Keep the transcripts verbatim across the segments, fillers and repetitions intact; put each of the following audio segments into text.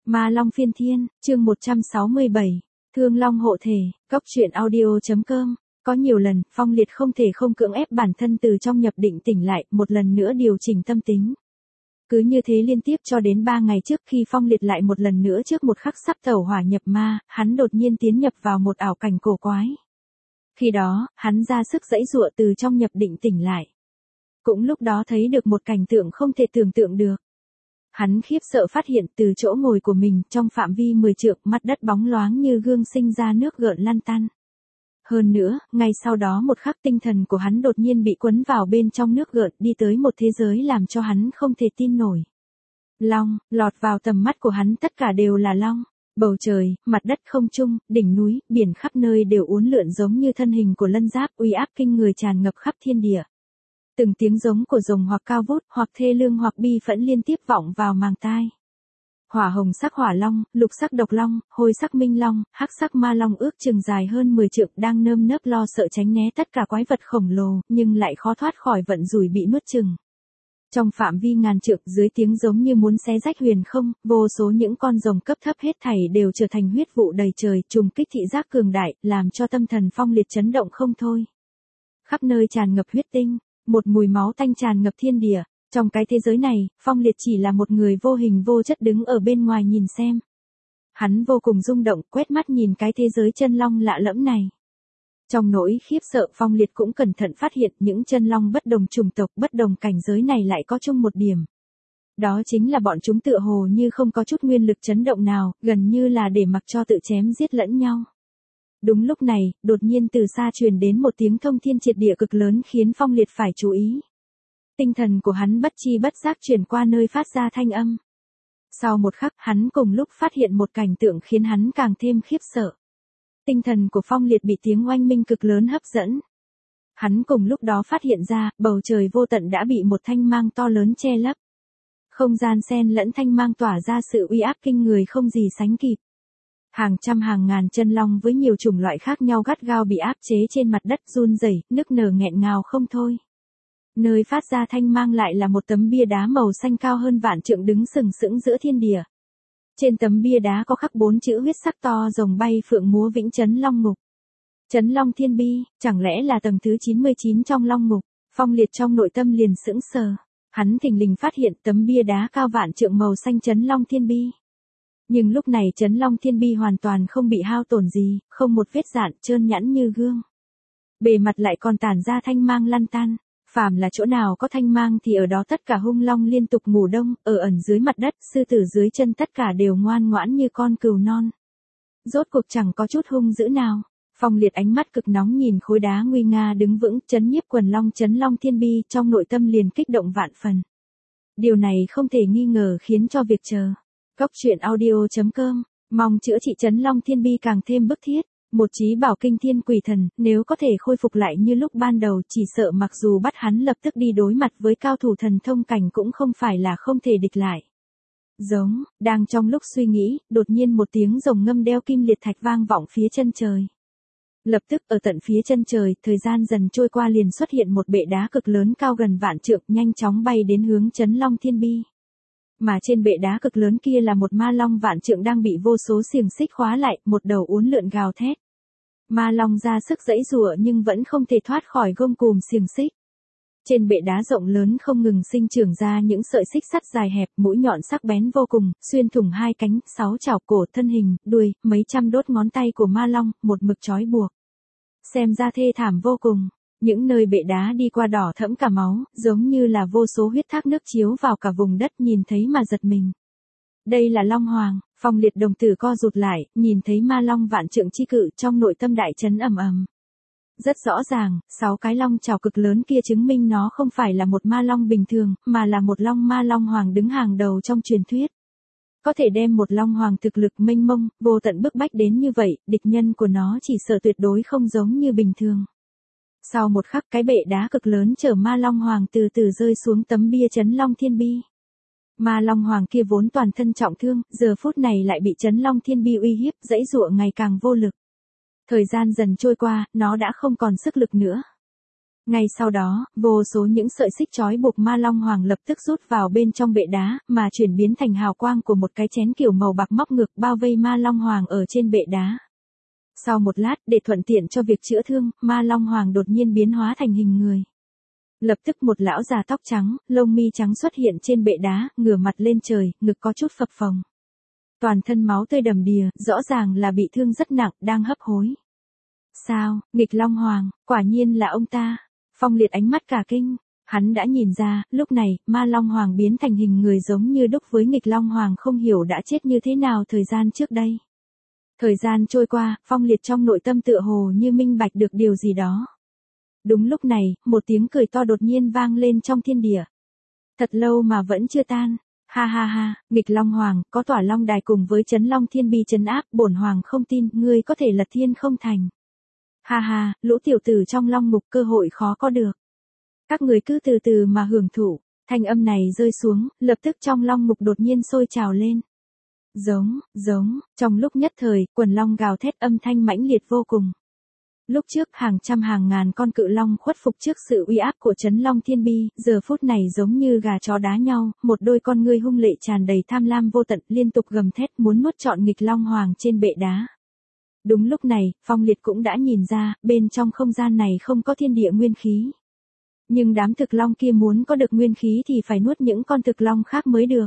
Ma Long Phiên Thiên, chương một trăm sáu mươi bảy, Thương Long hộ thể, cốc truyện audio.com. Có nhiều lần, Phong Liệt không thể không cưỡng ép bản thân từ trong nhập định tỉnh lại, một lần nữa điều chỉnh tâm tính. Cứ như thế liên tiếp cho đến ba ngày trước khi Phong Liệt lại một lần nữa trước một khắc sắp tẩu hỏa nhập ma, hắn đột nhiên tiến nhập vào một ảo cảnh cổ quái. Khi đó, hắn ra sức giãy giụa từ trong nhập định tỉnh lại. Cũng lúc đó thấy được một cảnh tượng không thể tưởng tượng được. Hắn khiếp sợ phát hiện từ chỗ ngồi của mình trong phạm vi mười trượng, mặt đất bóng loáng như gương sinh ra nước gợn lăn tăn. Hơn nữa, ngay sau đó một khắc tinh thần của hắn đột nhiên bị cuốn vào bên trong nước gợn, đi tới một thế giới làm cho hắn không thể tin nổi. Long, lọt vào tầm mắt của hắn tất cả đều là long. Bầu trời, mặt đất không trung, đỉnh núi, biển khắp nơi đều uốn lượn giống như thân hình của lân giáp, uy áp kinh người tràn ngập khắp thiên địa. Từng tiếng giống của rồng hoặc cao vút, hoặc thê lương hoặc bi phẫn liên tiếp vọng vào màng tai. Hỏa hồng sắc hỏa long, lục sắc độc long, hôi sắc minh long, hắc sắc ma long ước chừng dài hơn mười trượng đang nơm nớp lo sợ tránh né tất cả quái vật khổng lồ, nhưng lại khó thoát khỏi vận rủi bị nuốt chừng. Trong phạm vi ngàn trượng, dưới tiếng giống như muốn xé rách huyền không, vô số những con rồng cấp thấp hết thảy đều trở thành huyết vụ đầy trời, trùng kích thị giác cường đại, làm cho tâm thần Phong Liệt chấn động không thôi. Khắp nơi tràn ngập huyết tinh, một mùi máu tanh tràn ngập thiên địa. Trong cái thế giới này, Phong Liệt chỉ là một người vô hình vô chất đứng ở bên ngoài nhìn xem. Hắn vô cùng rung động, quét mắt nhìn cái thế giới chân long lạ lẫm này. Trong nỗi khiếp sợ, Phong Liệt cũng cẩn thận phát hiện những chân long bất đồng chủng tộc, bất đồng cảnh giới này lại có chung một điểm. Đó chính là bọn chúng tựa hồ như không có chút nguyên lực chấn động nào, gần như là để mặc cho tự chém giết lẫn nhau. Đúng lúc này, đột nhiên từ xa truyền đến một tiếng thông thiên triệt địa cực lớn khiến Phong Liệt phải chú ý. Tinh thần của hắn bất chi bất giác chuyển qua nơi phát ra thanh âm. Sau một khắc, hắn cùng lúc phát hiện một cảnh tượng khiến hắn càng thêm khiếp sợ. Tinh thần của Phong Liệt bị tiếng oanh minh cực lớn hấp dẫn. Hắn cùng lúc đó phát hiện ra, bầu trời vô tận đã bị một thanh mang to lớn che lấp. Không gian xen lẫn thanh mang tỏa ra sự uy áp kinh người không gì sánh kịp. Hàng trăm hàng ngàn chân long với nhiều chủng loại khác nhau gắt gao bị áp chế trên mặt đất, run rẩy, nức nở nghẹn ngào không thôi. Nơi phát ra thanh mang lại là một tấm bia đá màu xanh cao hơn vạn trượng đứng sừng sững giữa thiên địa. Trên tấm bia đá có khắc bốn chữ huyết sắc to rồng bay phượng múa vĩnh chấn long ngục. Chấn long thiên bi, chẳng lẽ là tầng thứ chín mươi chín trong long ngục? Phong Liệt trong nội tâm liền sững sờ. Hắn thình lình phát hiện tấm bia đá cao vạn trượng màu xanh chấn long thiên bi. Nhưng lúc này chấn long thiên bi hoàn toàn không bị hao tổn gì, không một vết rạn, trơn nhẵn như gương. Bề mặt lại còn tản ra thanh mang lăn tăn. Phàm là chỗ nào có thanh mang thì ở đó tất cả hung long liên tục ngủ đông, ở ẩn dưới mặt đất, sư tử dưới chân tất cả đều ngoan ngoãn như con cừu non. Rốt cuộc chẳng có chút hung dữ nào. Phong Liệt ánh mắt cực nóng nhìn khối đá nguy nga đứng vững, chấn nhiếp quần long chấn long thiên bi, trong nội tâm liền kích động vạn phần. Điều này không thể nghi ngờ khiến cho việc chờ. Cốc truyện audio.com, mong chữa trị chấn long thiên bi càng thêm bức thiết. Một chí bảo kinh thiên quỷ thần, nếu có thể khôi phục lại như lúc ban đầu, chỉ sợ mặc dù bắt hắn lập tức đi đối mặt với cao thủ thần thông cảnh cũng không phải là không thể địch lại. Giống, đang trong lúc suy nghĩ, đột nhiên một tiếng rồng ngâm đeo kim liệt thạch vang vọng phía chân trời. Lập tức ở tận phía chân trời, thời gian dần trôi qua liền xuất hiện một bệ đá cực lớn cao gần vạn trượng, nhanh chóng bay đến hướng chấn long thiên bi. Mà trên bệ đá cực lớn kia là một ma long vạn trượng đang bị vô số xiềng xích khóa lại, một đầu uốn lượn gào thét. Ma long ra sức giãy giụa nhưng vẫn không thể thoát khỏi gông cùm xiềng xích. Trên bệ đá rộng lớn không ngừng sinh trưởng ra những sợi xích sắt dài hẹp, mũi nhọn sắc bén vô cùng, xuyên thủng hai cánh, sáu chảo cổ, thân hình, đuôi, mấy trăm đốt ngón tay của ma long, một mực trói buộc. Xem ra thê thảm vô cùng. Những nơi bệ đá đi qua đỏ thẫm cả máu, giống như là vô số huyết thác nước chiếu vào cả vùng đất, nhìn thấy mà giật mình. Đây là Long Hoàng. Phong Liệt đồng tử co rụt lại, nhìn thấy ma long vạn trượng chi cự, trong nội tâm đại chấn ầm ầm. Rất rõ ràng, sáu cái long chảo cực lớn kia chứng minh nó không phải là một ma long bình thường, mà là một long ma long hoàng đứng hàng đầu trong truyền thuyết. Có thể đem một long hoàng thực lực mênh mông, vô tận bức bách đến như vậy, địch nhân của nó chỉ sợ tuyệt đối không giống như bình thường. Sau một khắc, cái bệ đá cực lớn chở ma long hoàng từ từ rơi xuống tấm bia chấn long thiên bi. Ma long hoàng kia vốn toàn thân trọng thương, giờ phút này lại bị chấn long thiên bi uy hiếp, giãy giụa ngày càng vô lực. Thời gian dần trôi qua, nó đã không còn sức lực nữa. Ngay sau đó, vô số những sợi xích trói buộc ma long hoàng lập tức rút vào bên trong bệ đá, mà chuyển biến thành hào quang của một cái chén kiểu màu bạc móc ngược bao vây ma long hoàng ở trên bệ đá. Sau một lát, để thuận tiện cho việc chữa thương, ma long hoàng đột nhiên biến hóa thành hình người. Lập tức một lão già tóc trắng, lông mi trắng xuất hiện trên bệ đá, ngửa mặt lên trời, ngực có chút phập phồng. Toàn thân máu tươi đầm đìa, rõ ràng là bị thương rất nặng, đang hấp hối. Sao, nghịch long hoàng, quả nhiên là ông ta. Phong Liệt ánh mắt cả kinh, hắn đã nhìn ra, lúc này, ma long hoàng biến thành hình người giống như đúc với nghịch long hoàng không hiểu đã chết như thế nào thời gian trước đây. Thời gian trôi qua, Phong Liệt trong nội tâm tựa hồ như minh bạch được điều gì đó. Đúng lúc này, một tiếng cười to đột nhiên vang lên trong thiên địa. Thật lâu mà vẫn chưa tan. Ha ha ha, nghịch long hoàng, có tỏa long đài cùng với chấn long thiên bi trấn áp, bổn hoàng không tin, ngươi có thể lật thiên không thành. Ha ha, lũ tiểu tử trong long ngục cơ hội khó có được. Các người cứ từ từ mà hưởng thụ. Thanh âm này rơi xuống, lập tức trong long ngục đột nhiên sôi trào lên. Giống, giống, trong lúc nhất thời, quần long gào thét âm thanh mãnh liệt vô cùng. Lúc trước hàng trăm hàng ngàn con cự long khuất phục trước sự uy áp của chấn long thiên bi, giờ phút này giống như gà chó đá nhau, một đôi con ngươi hung lệ tràn đầy tham lam vô tận liên tục gầm thét muốn nuốt trọn nghịch long hoàng trên bệ đá. Đúng lúc này, Phong Liệt cũng đã nhìn ra, bên trong không gian này không có thiên địa nguyên khí. Nhưng đám thực long kia muốn có được nguyên khí thì phải nuốt những con thực long khác mới được.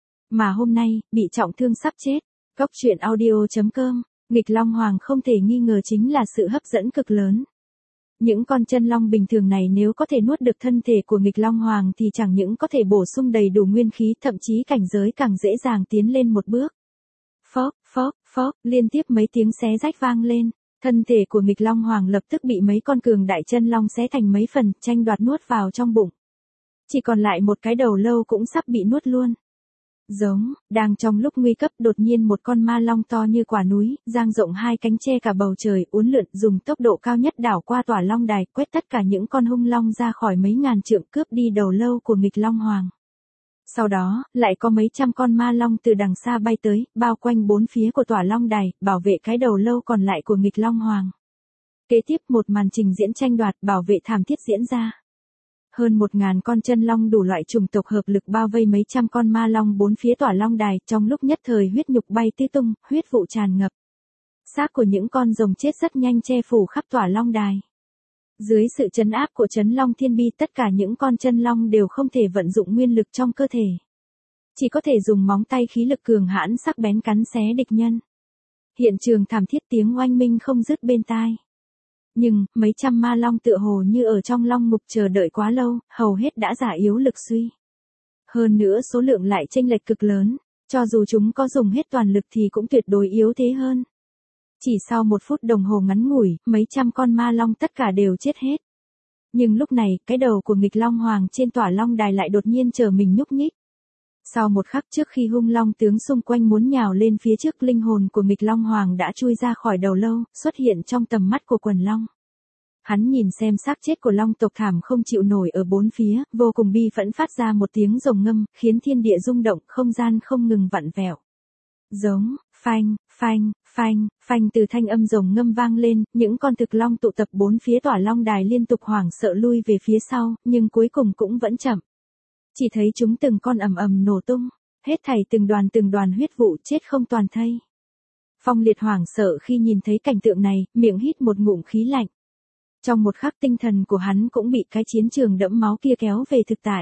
Mà hôm nay, bị trọng thương sắp chết. Góc truyện audio chấm com, nghịch long hoàng không thể nghi ngờ chính là sự hấp dẫn cực lớn. Những con chân long bình thường này nếu có thể nuốt được thân thể của nghịch long hoàng thì chẳng những có thể bổ sung đầy đủ nguyên khí, thậm chí cảnh giới càng dễ dàng tiến lên một bước. Phốc, phốc, phốc, liên tiếp mấy tiếng xé rách vang lên, thân thể của nghịch long hoàng lập tức bị mấy con cường đại chân long xé thành mấy phần, tranh đoạt nuốt vào trong bụng. Chỉ còn lại một cái đầu lâu cũng sắp bị nuốt luôn. Giống, đang trong lúc nguy cấp đột nhiên một con ma long to như quả núi, dang rộng hai cánh che cả bầu trời, uốn lượn dùng tốc độ cao nhất đảo qua tỏa long đài, quét tất cả những con hung long ra khỏi mấy ngàn trượng, cướp đi đầu lâu của nghịch long hoàng. Sau đó, lại có mấy trăm con ma long từ đằng xa bay tới, bao quanh bốn phía của tỏa long đài, bảo vệ cái đầu lâu còn lại của nghịch long hoàng. Kế tiếp một màn trình diễn tranh đoạt bảo vệ thảm thiết diễn ra. Hơn một ngàn con chân long đủ loại chủng tộc hợp lực bao vây mấy trăm con ma long bốn phía tỏa long đài, trong lúc nhất thời huyết nhục bay tứ tung, huyết vụ tràn ngập. Xác của những con rồng chết rất nhanh che phủ khắp tỏa long đài. Dưới sự trấn áp của chấn long thiên bi, tất cả những con chân long đều không thể vận dụng nguyên lực trong cơ thể. Chỉ có thể dùng móng tay khí lực cường hãn sắc bén cắn xé địch nhân. Hiện trường thảm thiết tiếng oanh minh không dứt bên tai. Nhưng, mấy trăm ma long tựa hồ như ở trong long ngục chờ đợi quá lâu, hầu hết đã giả yếu lực suy. Hơn nữa số lượng lại chênh lệch cực lớn, cho dù chúng có dùng hết toàn lực thì cũng tuyệt đối yếu thế hơn. Chỉ sau một phút đồng hồ ngắn ngủi, mấy trăm con ma long tất cả đều chết hết. Nhưng lúc này, cái đầu của nghịch long hoàng trên tỏa long đài lại đột nhiên trở mình nhúc nhích. Sau một khắc trước khi hung long tướng xung quanh muốn nhào lên phía trước, linh hồn của nghịch long hoàng đã chui ra khỏi đầu lâu, xuất hiện trong tầm mắt của quần long. Hắn nhìn xem xác chết của long tộc thảm không chịu nổi ở bốn phía, vô cùng bi phẫn phát ra một tiếng rồng ngâm, khiến thiên địa rung động, không gian không ngừng vặn vẹo. Giống, phanh, phanh, phanh, phanh từ thanh âm rồng ngâm vang lên, những con thực long tụ tập bốn phía tỏa long đài liên tục hoảng sợ lui về phía sau, nhưng cuối cùng cũng vẫn chậm. Chỉ thấy chúng từng con ầm ầm nổ tung, hết thảy từng đoàn từng đoàn huyết vụ chết không toàn thây. Phong Liệt hoảng sợ khi nhìn thấy cảnh tượng này, miệng hít một ngụm khí lạnh. Trong một khắc tinh thần của hắn cũng bị cái chiến trường đẫm máu kia kéo về thực tại.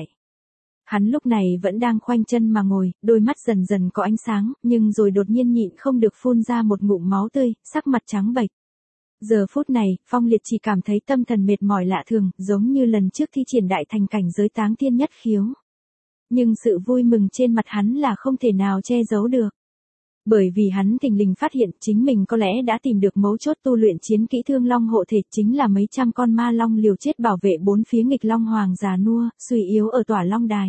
Hắn lúc này vẫn đang khoanh chân mà ngồi, đôi mắt dần dần có ánh sáng, nhưng rồi đột nhiên nhịn không được phun ra một ngụm máu tươi, sắc mặt trắng bệch. Giờ phút này, Phong Liệt chỉ cảm thấy tâm thần mệt mỏi lạ thường, giống như lần trước thi triển đại thành cảnh giới táng thiên nhất khiếu. Nhưng sự vui mừng trên mặt hắn là không thể nào che giấu được. Bởi vì hắn thình lình phát hiện chính mình có lẽ đã tìm được mấu chốt tu luyện chiến kỹ thương long hộ thể, chính là mấy trăm con ma long liều chết bảo vệ bốn phía nghịch long hoàng già nua, suy yếu ở tỏa long đài.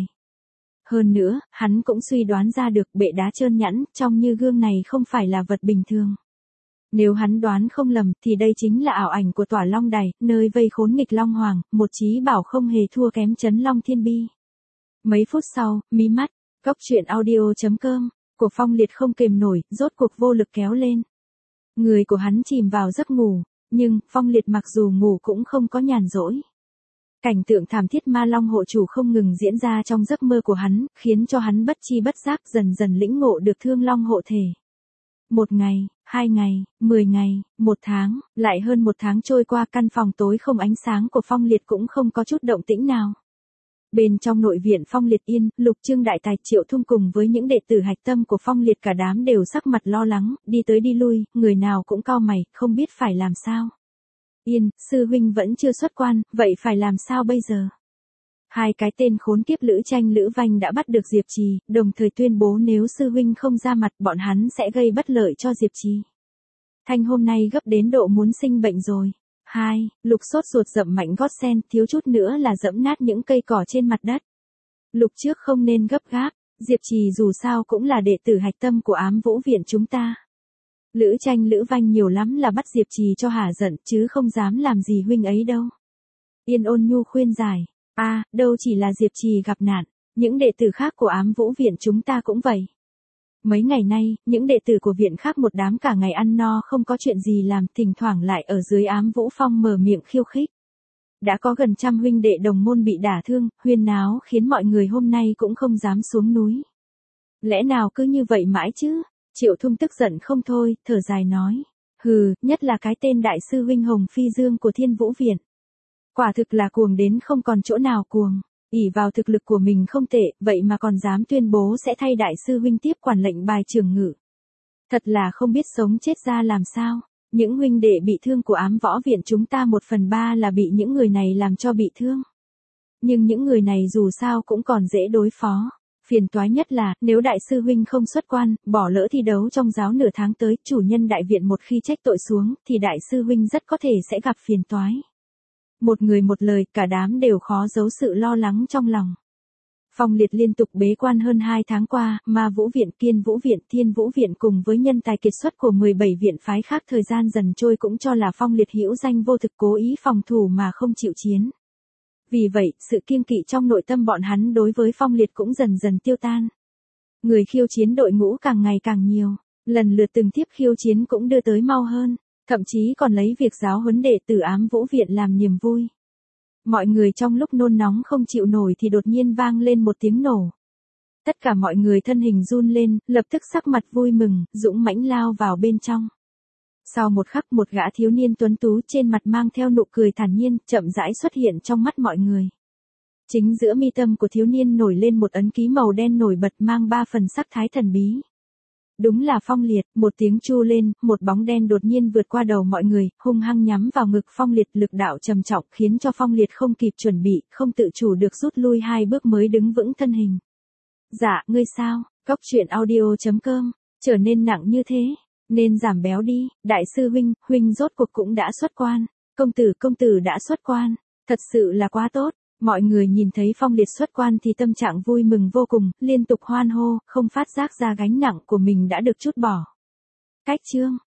Hơn nữa, hắn cũng suy đoán ra được bệ đá trơn nhẵn, trong như gương này không phải là vật bình thường. Nếu hắn đoán không lầm thì đây chính là ảo ảnh của tỏa long đài, nơi vây khốn nghịch long hoàng, một chí bảo không hề thua kém chấn long thiên bi. Mấy phút sau, mí mắt, góc truyện audio chấm com của Phong Liệt không kềm nổi, rốt cuộc vô lực kéo lên. Người của hắn chìm vào giấc ngủ, nhưng Phong Liệt mặc dù ngủ cũng không có nhàn rỗi. Cảnh tượng thảm thiết ma long hộ chủ không ngừng diễn ra trong giấc mơ của hắn, khiến cho hắn bất chi bất giác dần dần lĩnh ngộ được thương long hộ thể. Một ngày, hai ngày, mười ngày, một tháng, lại hơn một tháng trôi qua, căn phòng tối không ánh sáng của Phong Liệt cũng không có chút động tĩnh nào. Bên trong nội viện Phong Liệt yên, Lục Trương đại tài Triệu Thung cùng với những đệ tử hạch tâm của Phong Liệt cả đám đều sắc mặt lo lắng, đi tới đi lui, người nào cũng cau mày, không biết phải làm sao. Yên, sư huynh vẫn chưa xuất quan, vậy phải làm sao bây giờ? Hai cái tên khốn kiếp Lữ Tranh Lữ Vanh đã bắt được Diệp Trì, đồng thời tuyên bố nếu sư huynh không ra mặt bọn hắn sẽ gây bất lợi cho Diệp Trì. Thanh hôm nay gấp đến độ muốn sinh bệnh rồi. Hai, Lục sốt ruột dậm mạnh gót sen, thiếu chút nữa là dẫm nát những cây cỏ trên mặt đất. Lục trước không nên gấp gáp, Diệp Trì dù sao cũng là đệ tử hạch tâm của Ám Vũ viện chúng ta. Lữ Tranh Lữ Vanh nhiều lắm là bắt Diệp Trì cho hả giận chứ không dám làm gì huynh ấy đâu. Yên ôn nhu khuyên giải, a à, đâu chỉ là Diệp Trì gặp nạn, những đệ tử khác của Ám Vũ viện chúng ta cũng vậy. Mấy ngày nay, những đệ tử của viện khác một đám cả ngày ăn no không có chuyện gì làm, thỉnh thoảng lại ở dưới Ám Vũ Phong mở miệng khiêu khích. Đã có gần trăm huynh đệ đồng môn bị đả thương, huyên náo khiến mọi người hôm nay cũng không dám xuống núi. Lẽ nào cứ như vậy mãi chứ? Triệu Thung tức giận không thôi, thở dài nói. Hừ, nhất là cái tên đại sư huynh Hồng Phi Dương của Thiên Vũ Viện. Quả thực là cuồng đến không còn chỗ nào cuồng. ỷ vào thực lực của mình không tệ, vậy mà còn dám tuyên bố sẽ thay đại sư huynh tiếp quản lệnh bài trưởng ngự. Thật là không biết sống chết ra làm sao. Những huynh đệ bị thương của Ám Võ viện chúng ta một phần ba là bị những người này làm cho bị thương. Nhưng những người này dù sao cũng còn dễ đối phó. Phiền toái nhất là, nếu đại sư huynh không xuất quan, bỏ lỡ thi đấu trong giáo nửa tháng tới, chủ nhân đại viện một khi trách tội xuống, thì đại sư huynh rất có thể sẽ gặp phiền toái. Một người một lời, cả đám đều khó giấu sự lo lắng trong lòng. Phong Liệt liên tục bế quan hơn hai tháng qua, Ma Vũ viện, Kiên Vũ viện, Thiên Vũ viện cùng với nhân tài kiệt xuất của mười bảy viện phái khác thời gian dần trôi cũng cho là Phong Liệt hữu danh vô thực, cố ý phòng thủ mà không chịu chiến. Vì vậy, sự kiêng kỵ trong nội tâm bọn hắn đối với Phong Liệt cũng dần dần tiêu tan. Người khiêu chiến đội ngũ càng ngày càng nhiều, lần lượt từng tiếp khiêu chiến cũng đưa tới mau hơn, thậm chí còn lấy việc giáo huấn đệ tử Ám Vũ viện làm niềm vui. Mọi người trong lúc nôn nóng không chịu nổi thì đột nhiên vang lên một tiếng nổ. Tất cả mọi người thân hình run lên, lập tức sắc mặt vui mừng, dũng mãnh lao vào bên trong. Sau một khắc, một gã thiếu niên tuấn tú trên mặt mang theo nụ cười thản nhiên, chậm rãi xuất hiện trong mắt mọi người. Chính giữa mi tâm của thiếu niên nổi lên một ấn ký màu đen nổi bật mang ba phần sắc thái thần bí. Đúng là Phong Liệt, một tiếng chu lên, một bóng đen đột nhiên vượt qua đầu mọi người, hung hăng nhắm vào ngực Phong Liệt, lực đạo trầm trọng khiến cho Phong Liệt không kịp chuẩn bị, không tự chủ được rút lui hai bước mới đứng vững thân hình. Dạ, ngươi sao? Cóc truyện audio chấm com, trở nên nặng như thế, nên giảm béo đi, đại sư huynh, huynh rốt cuộc cũng đã xuất quan, công tử công tử đã xuất quan, thật sự là quá tốt. Mọi người nhìn thấy Phong Liệt xuất quan thì tâm trạng vui mừng vô cùng, liên tục hoan hô, không phát giác ra gánh nặng của mình đã được trút bỏ. Cách chương